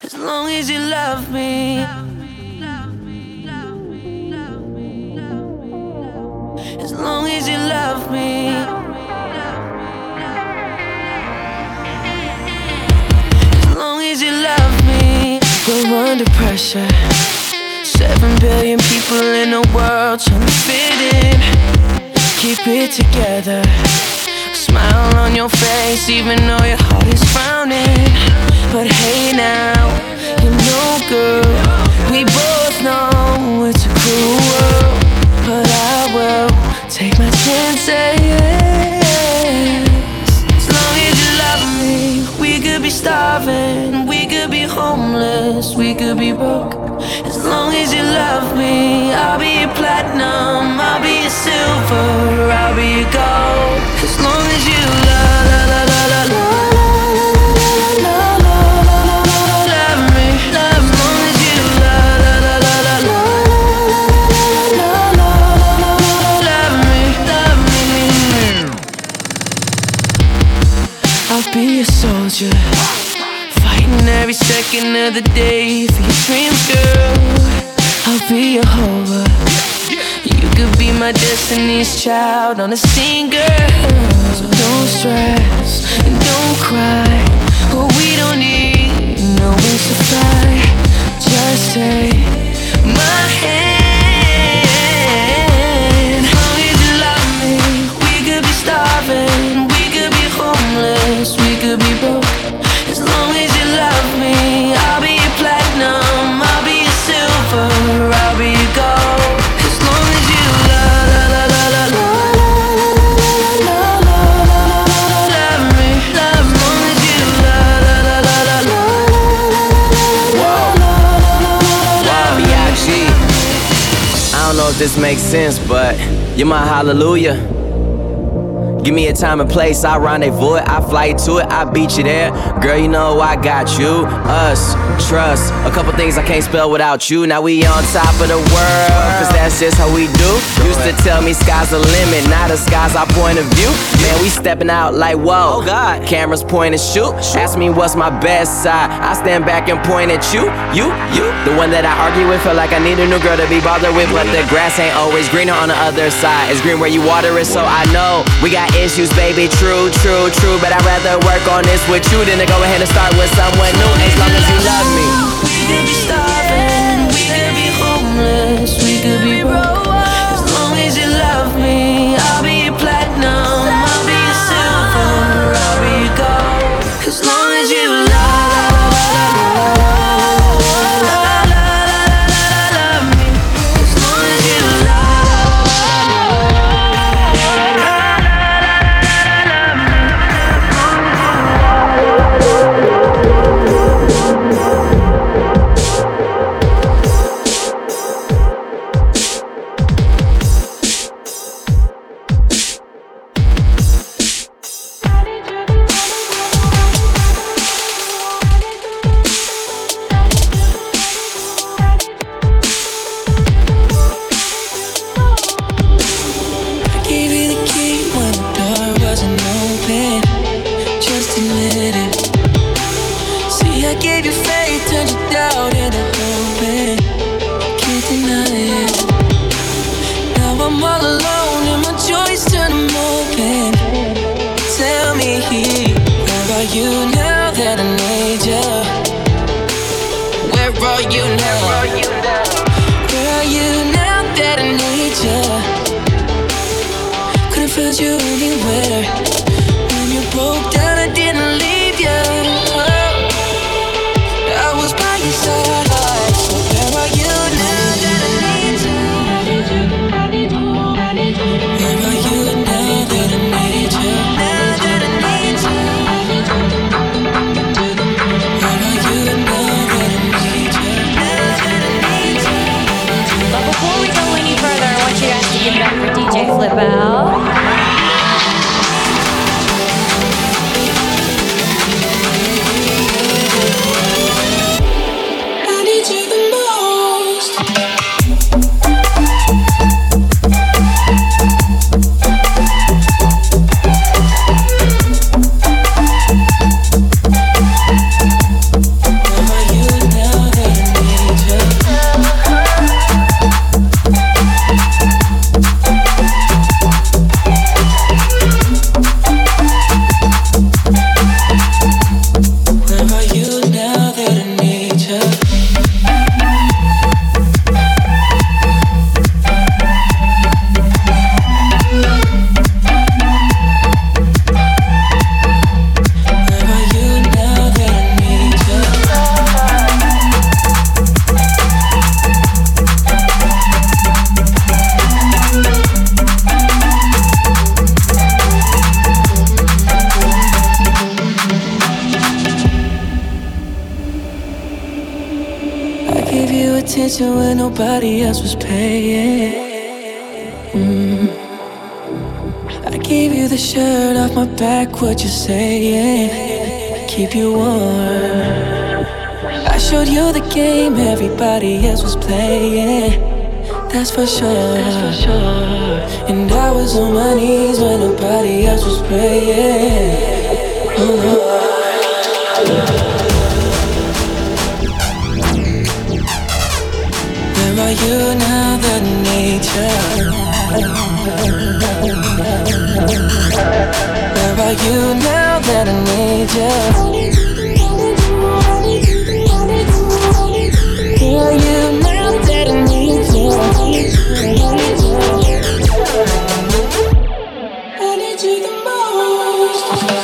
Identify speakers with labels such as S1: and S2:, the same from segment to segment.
S1: as long as you love me. As long as you love me. As long as you love me. We're under pressure. 7 billion people in the world trying to fit in. Keep it together. Smile on your face even though your heart is frowning. But hey now, you know girl, we both know it's a cruel world. But I will take my chances. As long as you love me. We could be starving, we could be homeless, we could be broke. As long as you love me, I'll be your platinum, I'll be your silver, I'll be your gold. As long as you love, love, love, love, love, love, love, love me. As long as you love, love, love, love, love, love me, love me. I'll be a soldier, fighting every second of the day for your dreams, girl. I'll be your Jehovah. You could be my destiny's child on a scene, girl. So don't stress and don't cry. What we don't need, no wings to fly. Just take my hand. As long as you love me, we could be starving, we could be homeless, we could be broke. As long as you love me, I'll be your platinum, I'll be your silver, I'll be your gold. As long as you love, love, love, love, love, love, love me. As long as you love, love, love, love, love me.
S2: I don't know if this makes sense, but you're my hallelujah. Give me a time and place, I rendezvous it, I fly you to it, I beat you there. Girl, you know I got you, us, trust. A couple things I can't spell without you. Now we on top of the world, cause that's just how we do. Used to tell me sky's the limit, now the sky's our point of view. Man, we stepping out like whoa, cameras point and shoot. Ask me what's my best side, I stand back and point at you. The one that I argue with, feel like I need a new girl to be bothered with. But the grass ain't always greener on the other side. It's green where you water it, so I know we got issues, baby, true. But I'd rather work on this with you than to go ahead and start with someone new. As long as you love me.
S1: We could be starving, we could be homeless, we could be broke. As long as you love me, I'll be your platinum, I'll be your silver, I'll be your gold. As long as you love me. As long as you
S3: Flip out.
S1: gave you attention when nobody else was paying. I gave you the shirt off my back, what you saying? Keep you warm. I showed you the game everybody else was playing. That's for sure. And I was on my knees when nobody else was praying. Oh Lord. Where are you now that I need you? Where are you now that I need you? Where are you now that I need you? I need you the most.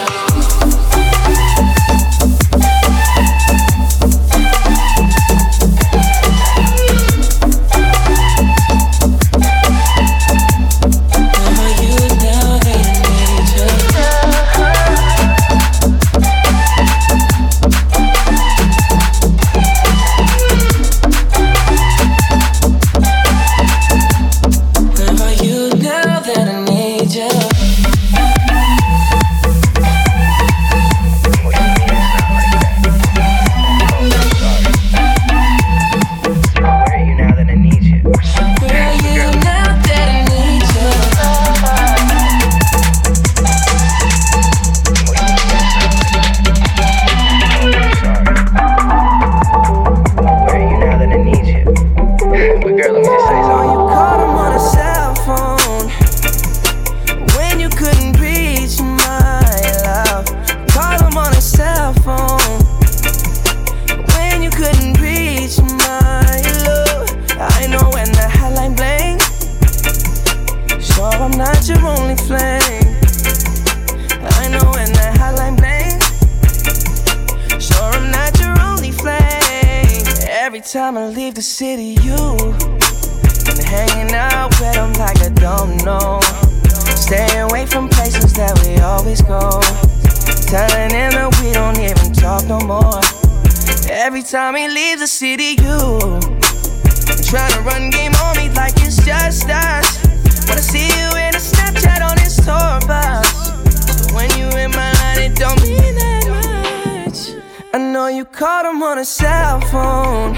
S1: Time I leave the city, you been hanging out with them like I don't know. Staying away from places that we always go. Telling him that we don't even talk no more. Every time he leaves the city, you trying to run game on me like it's just us. Wanna see you in a Snapchat on his tour bus. So when you in my line, it don't mean that much. I know you called him on a cell phone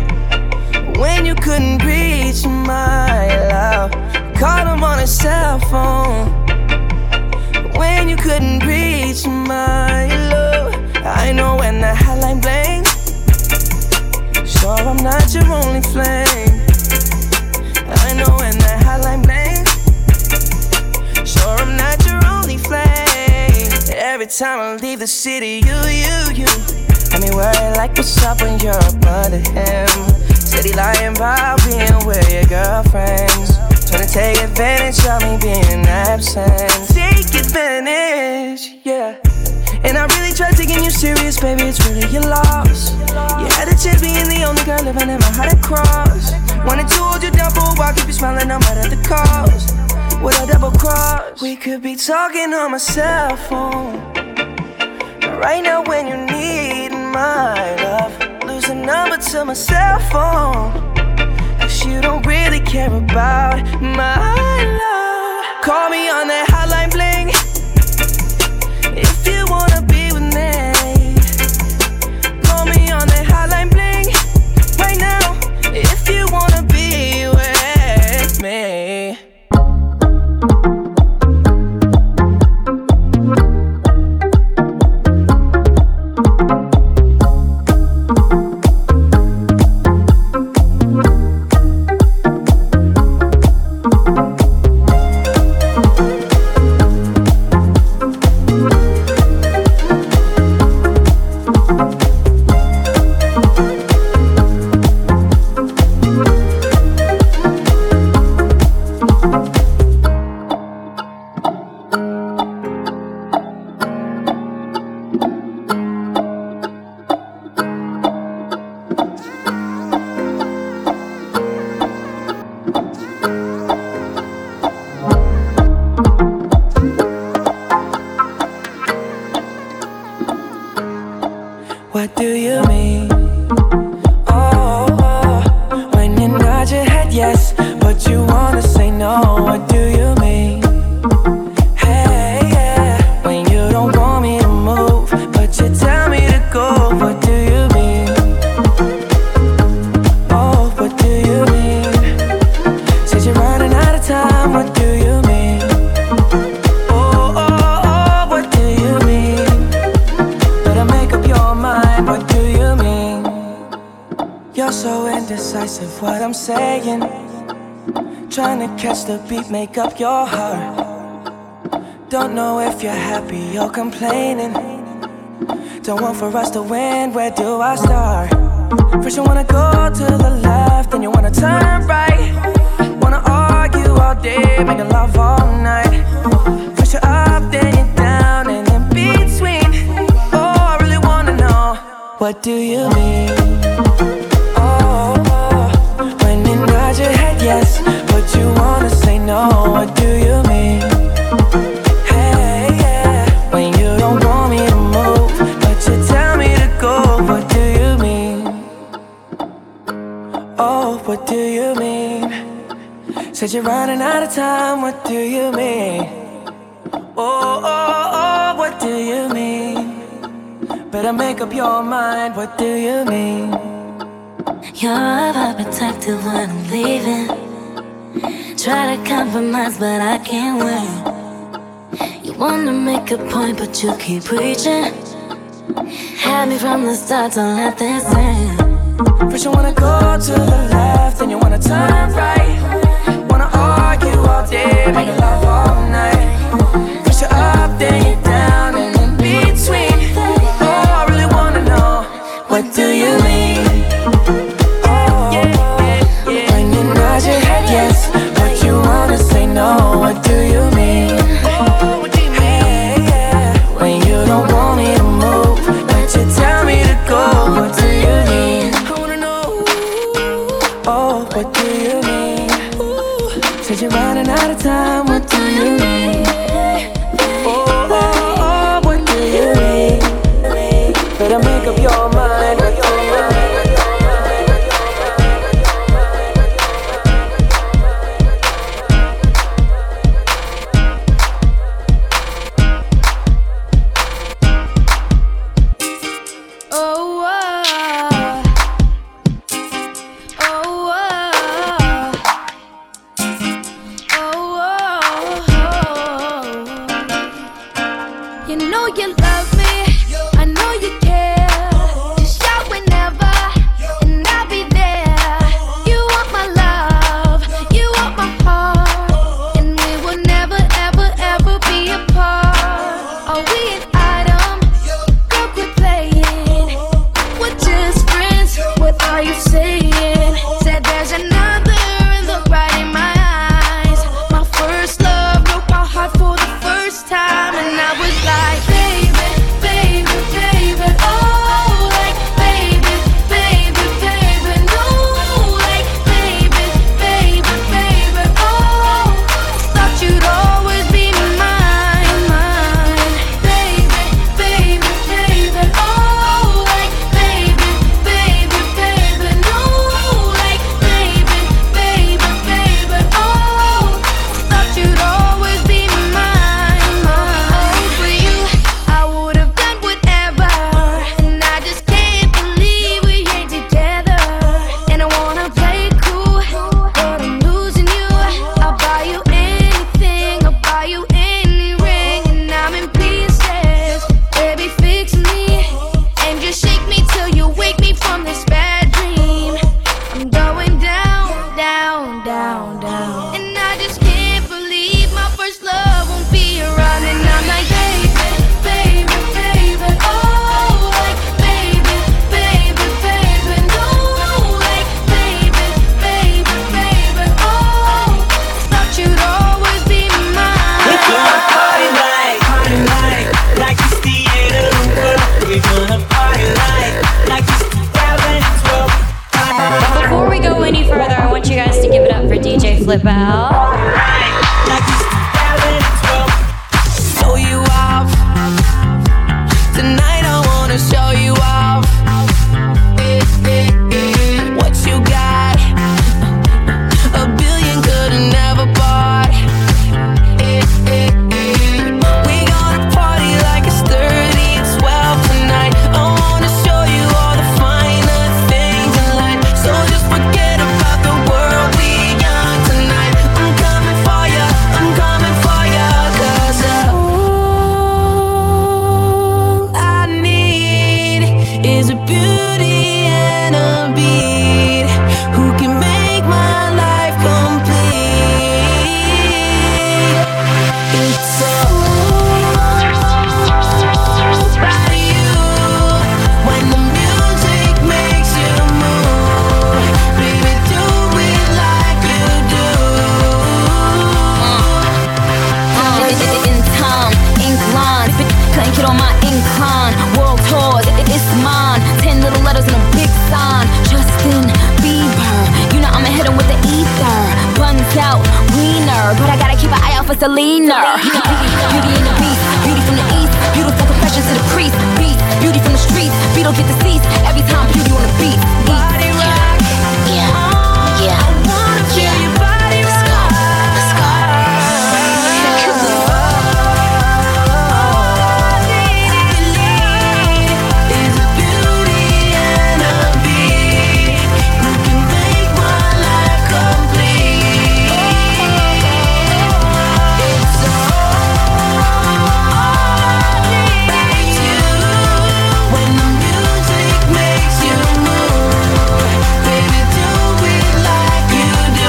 S1: when you couldn't reach my love. Called him on a cell phone when you couldn't reach my love. I know when the hotline blinks, sure I'm not your only flame. I know when the hotline blinks, sure I'm not your only flame. Every time I leave the city, you got me worried like what's up when you're up under him. Said he lying about being with your girlfriends, trying to take advantage of me being absent. Take advantage, yeah. And I really tried taking you serious, baby, it's really your loss. You had a chance being the only girl living in my heart across. Wanted to hold you down for a while, keep you smiling no matter the cost. With a double cross, we could be talking on my cell phone. But right now when you need my love, lose the number to my cell phone, 'cause you don't really care about my love. Call me on that hotline bling if you wanna be with me. Call me on that hotline bling right now if you wanna be with me. You're so indecisive, what I'm saying. Trying to catch the beat, make up your heart. Don't know if you're happy or complaining. Don't want for us to win, where do I start? First you wanna go to the left, then you wanna turn right. Wanna argue all day, making love all night. First you're up, then you're down, and in between. Oh, I really wanna know, what do you mean? When you nod your head yes, but you wanna say no, what do you mean? Hey, yeah. When you don't want me to move, but you tell me to go, what do you mean? Oh, what do you mean? Said you're running out of time, what do you mean? Oh, what do you mean? Better make up your mind, what do you mean?
S3: You're overprotective when I'm leaving. Try to compromise, but I can't win. You wanna make a point, but you keep preaching. Had me from the start, don't let this end.
S1: First you wanna go to the left, then you wanna turn right. Wanna argue all day, make love all night. First you're up, then you're down, and in between. Oh, I really wanna know, what do you mean? When you nod your head yes, but you wanna say no, what do you mean? Hey, yeah. When you don't want me to move, but you tell me to go, what do you mean? I wanna know, oh, what do you mean? Said you're running out of time, what do you mean? Oh, what do you mean? Better make up your mind, what do you mean?
S3: Flip out.
S1: Show you off. Tonight I wanna show you off. What you got? A billion could've never bought. We gonna party like it's 30 and 12 tonight. I wanna show you all the finer things in life. So just forget about the world we young tonight. I'm
S3: Selena. Beauty and the Beast, beauty from the East, beautiful confessions to the priest. Beast, beauty from the streets, Beetle get deceased every time beauty on the beat. Body rock, yeah. I wanna feel your body rock. Let's go.
S1: Is a beauty and a beat. You can make my life complete. It's when the music makes you move, baby, do it like you do.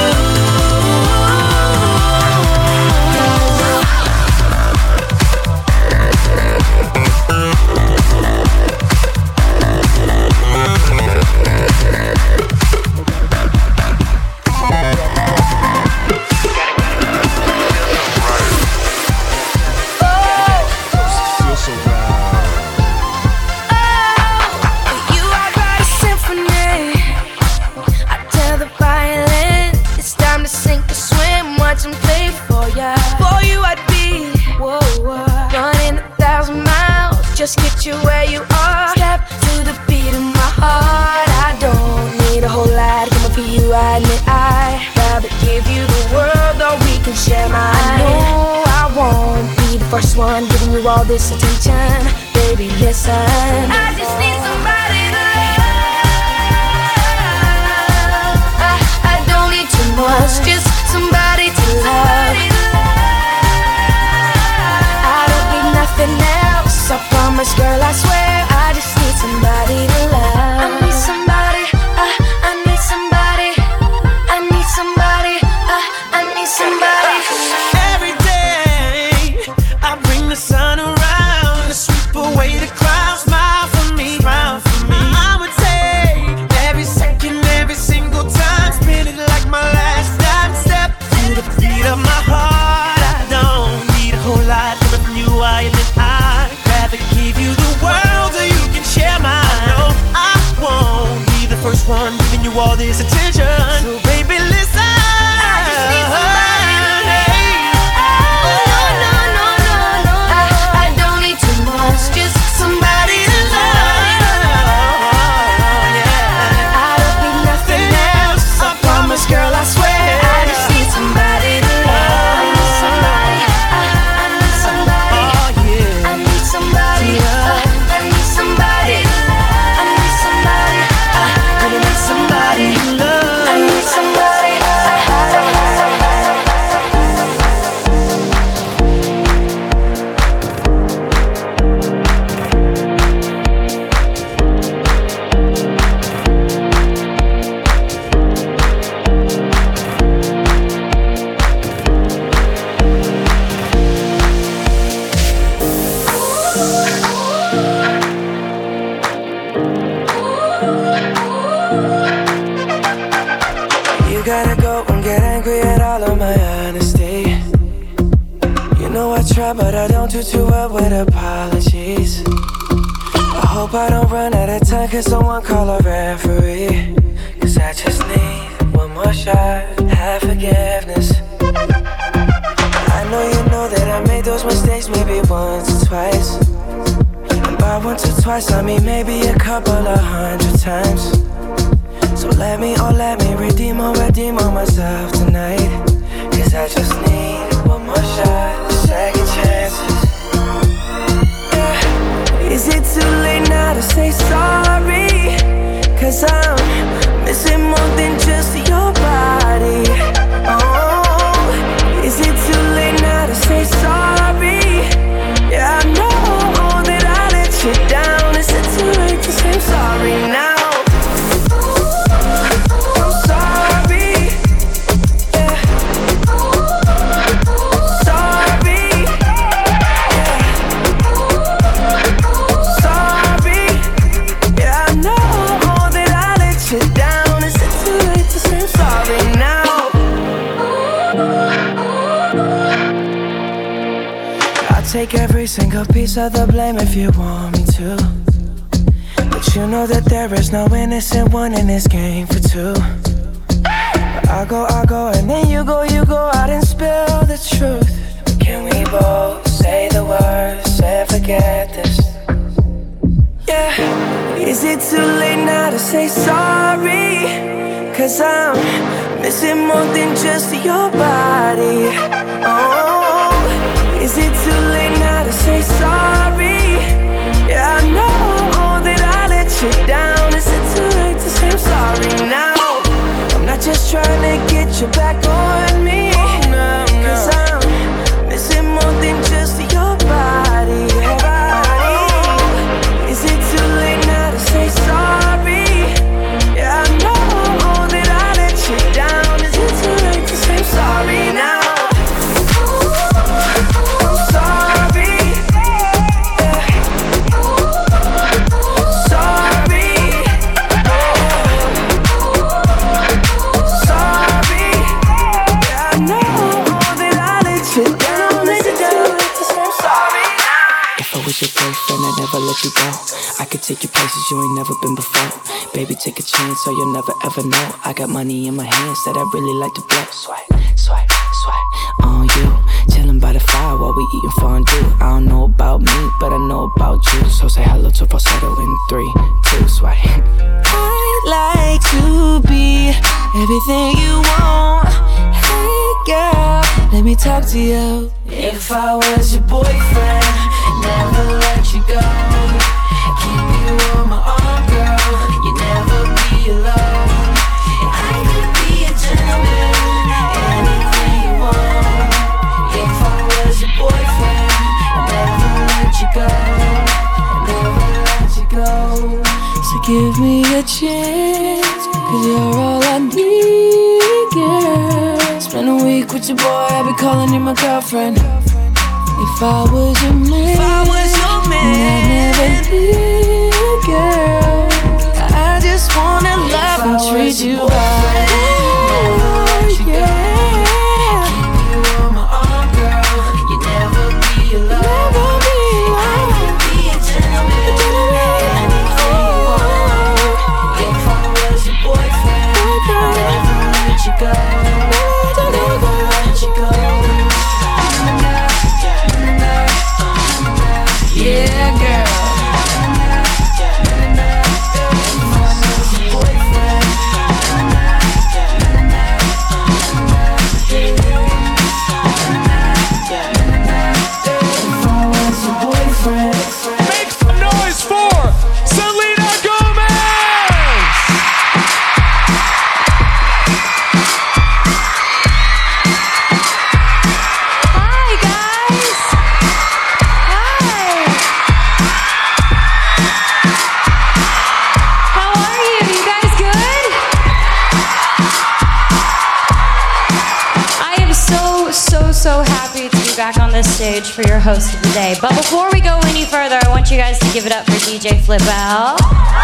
S1: You are write a symphony. I tell the violin it's time to sink or swim. Watch them play for ya. For you I'd be running 1,000 miles. Just get you where you are. Step to the beat of my heart. I don't need a whole lot. Coming for you, I admit I'd rather give you the world, or we can share mine. I know I won't be the first one giving you all this attention. Baby, listen, I just need somebody to love. I don't need too much, just somebody to love. I don't need nothing else, I promise, girl, I swear. I just need somebody to love. I need somebody, I need somebody, I need somebody, I need somebody.
S4: Every day I bring the sun around to sweep away the clouds. Smile for me, smile for me. I would take every second, every single time, spend it like my last time. Step to the beat of my heart. I don't need a whole lot coming from you. I admit I'd rather give you the world so you can share mine. No, I won't be the first one giving you all this attention. So baby, listen.
S1: I just need somebody to I don't need too much, just somebody to love. I don't need nothing else, I promise, girl, I swear. I just need somebody to love. I need somebody, I need somebody, I need somebody, I need somebody, I need somebody, I need somebody, I need somebody. You gotta go and get angry at all of my honesty. You know I try, but I don't do too well with apologies. I hope I don't run out of time, cause someone call a referee. Cause I just need one more shot, have forgiveness. I know you know that I made those mistakes maybe once or twice. And by once or twice I mean maybe a couple of 100 times. So let me redeem on myself tonight. Cause I just need one more shot, second chances. Yeah. Is it too late now to say sorry? Cause I'm missing more than just your body. Oh, is it too late now to say sorry? Yeah, I know that I let you down. Is it too late to say sorry now? Take every single piece of the blame if you want me to. But you know that there is no innocent one in this game for two. But I go, and then you go out and spill the truth. Can we both say the words and forget this? Yeah. Is it too late now to say sorry? 'Cause I'm missing more than just your body. Oh, is it too late now to say sorry? Yeah, I know that I let you down. Is it too late to say I'm sorry now? I'm not just trying to get you back on me. 'Cause I'm missing more than just your body. Is it too late now to say sorry? Yeah, I know that I let you down. Is it too late to say I'm sorry now? I'm sorry. Yeah. Sorry. Sorry. Yeah, I know that I let you down. Is it too late to say I'm sorry now?
S5: If I was your boyfriend, I'd never let you go. I could take you places you ain't never been before. Baby, take a chance so you'll never ever know. I got money in my hands that I really like to blow. Swipe, swipe, swipe on you. Chillin' by the fire while we eatin' fondue. I don't know about me, but I know about you. So say hello to falsetto in 3, 2, swipe.
S1: I'd like to be everything you want. Hey girl, let me talk to you. If I was your boyfriend, never let you go. Keep you on my arm, girl. You never be alone. And I could be a gentleman, anything you want. If I was your boyfriend, never let you go. Never let you go. So give me a chance, 'cause you're all I need, girl. Spend a week with your boy, I'll be calling you my girlfriend. If I was your man, I'd never leave, girl. I just wanna love and treat you right.
S6: Back on this stage for your host of the day. But before we go any further, I want you guys to give it up for DJ Flip Out.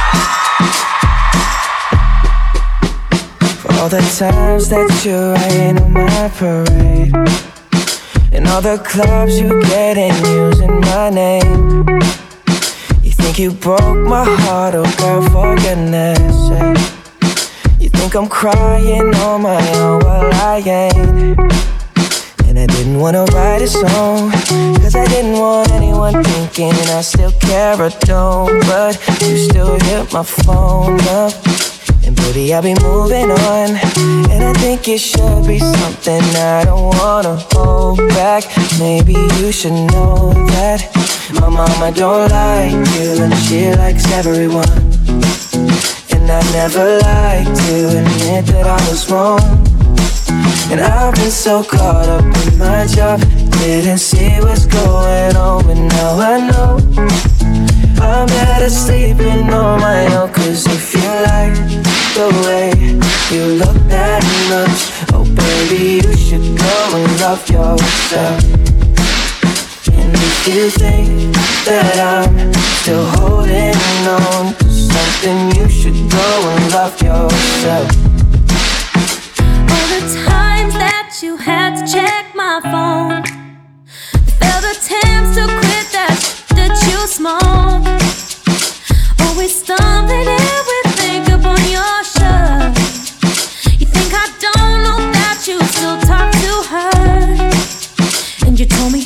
S1: For all the times that you rain on my parade, and all the clubs you get in using my name. You think you broke my heart, oh girl, for goodness sake. You think I'm crying on my own, well I ain't. And I didn't wanna write a song, 'cause I didn't want anyone thinking I still care or don't. But you still hit my phone up, and baby I'll be moving on. And I think it should be something I don't wanna hold back. Maybe you should know that my mama don't like you, and she likes everyone. And I never liked to admit that I was wrong. And I've been so caught up in my job, didn't see what's going on. But now I know I'm better sleeping on my own. 'Cause if you like the way you look that much, oh baby, you should go and love yourself. And if you think that I'm still holding on to something, you should go and love yourself.
S3: All the times that you had to check my phone, the failed attempts to quit that you smoke, always stumbling in with makeup on your shirt. You think I don't know that you still talk to her, and you told me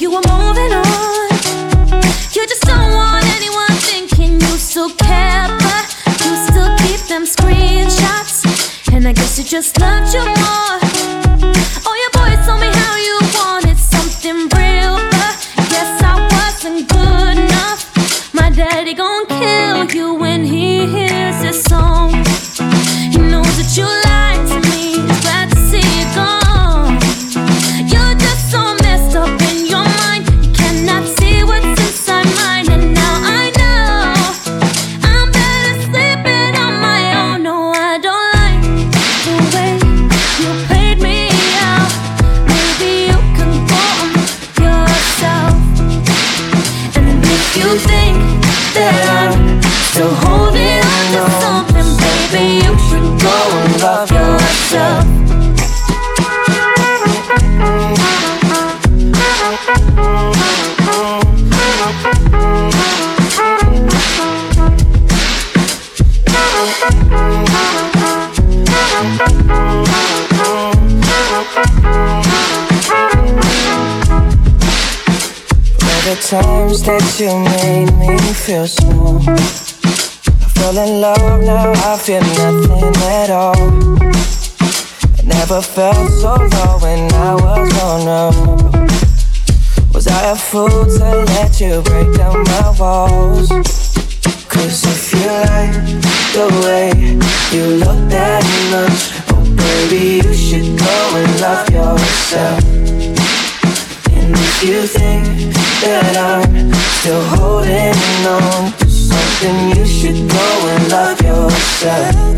S3: I guess you just loved you more. All your boys told me how you wanted something real, but guess I wasn't good enough. My daddy gon' kill you when he hears this song. He knows that you lied to me, he's glad to see you gone. You're just so messed up in your mind, you cannot see what's inside mine. And now I know I'm better sleeping on my own. No, I don't like the way you played me out. Maybe you can go on yourself. And if you think that I'm still holding on to something, baby, you should go and love yourself.
S1: The times that you made me feel small, I fell in love, now I feel nothing at all. I never felt so low when I was vulnerable. Was I a fool to let you break down my walls? Cause if you like the way you look that much, oh baby, you should go and love yourself. And if you think that I'm still holding on to something, you should go and love yourself.